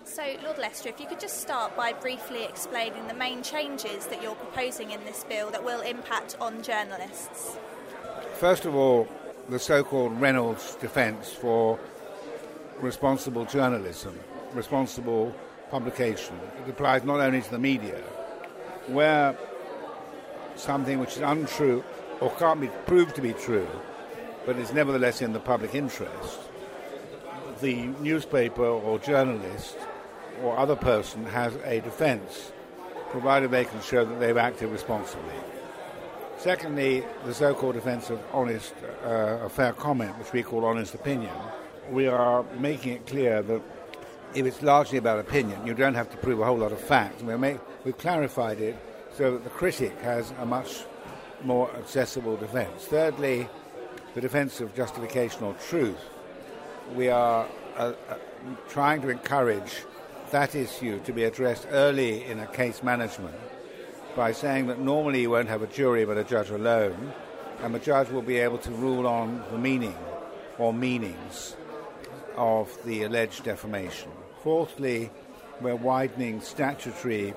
So, Lord Leicester, if you could just start by briefly explaining the main changes that you're proposing in this bill that will impact on journalists. First of all, the so-called Reynolds defence for responsible journalism, responsible publication. It applies not only to the media, where something which is untrue or can't be proved to be true, but is nevertheless in the public interest, the newspaper or journalist or other person has a defence, provided they can show that they've acted responsibly. Secondly, the so-called defence of honest, a fair comment, which we call honest opinion. We are making it clear that if it's largely about opinion, you don't have to prove a whole lot of facts. We've clarified it so that the critic has a much more accessible defence. Thirdly, the defence of justification or truth. We are trying to encourage that issue to be addressed early in a case management by saying that normally you won't have a jury but a judge alone, and the judge will be able to rule on the meaning or meanings of the alleged defamation. Fourthly, we're widening statutory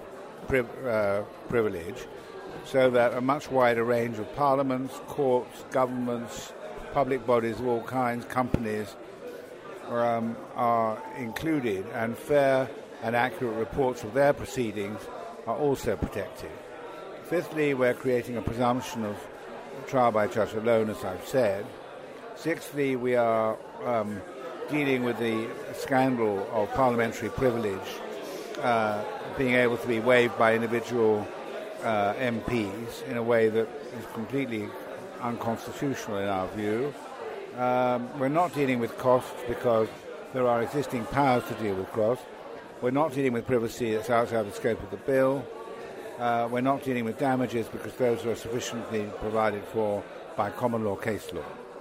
privilege so that a much wider range of parliaments, courts, governments, public bodies of all kinds, companies are included, and fair and accurate reports of their proceedings are also protected. Fifthly, we're creating a presumption of trial by judge alone, as I've said. Sixthly, we are dealing with the scandal of parliamentary privilege being able to be waived by individual MPs in a way that is completely unconstitutional in our view. We're not dealing with costs because there are existing powers to deal with costs. We're not dealing with privacy that's outside the scope of the bill. We're not dealing with damages because those are sufficiently provided for by common law case law.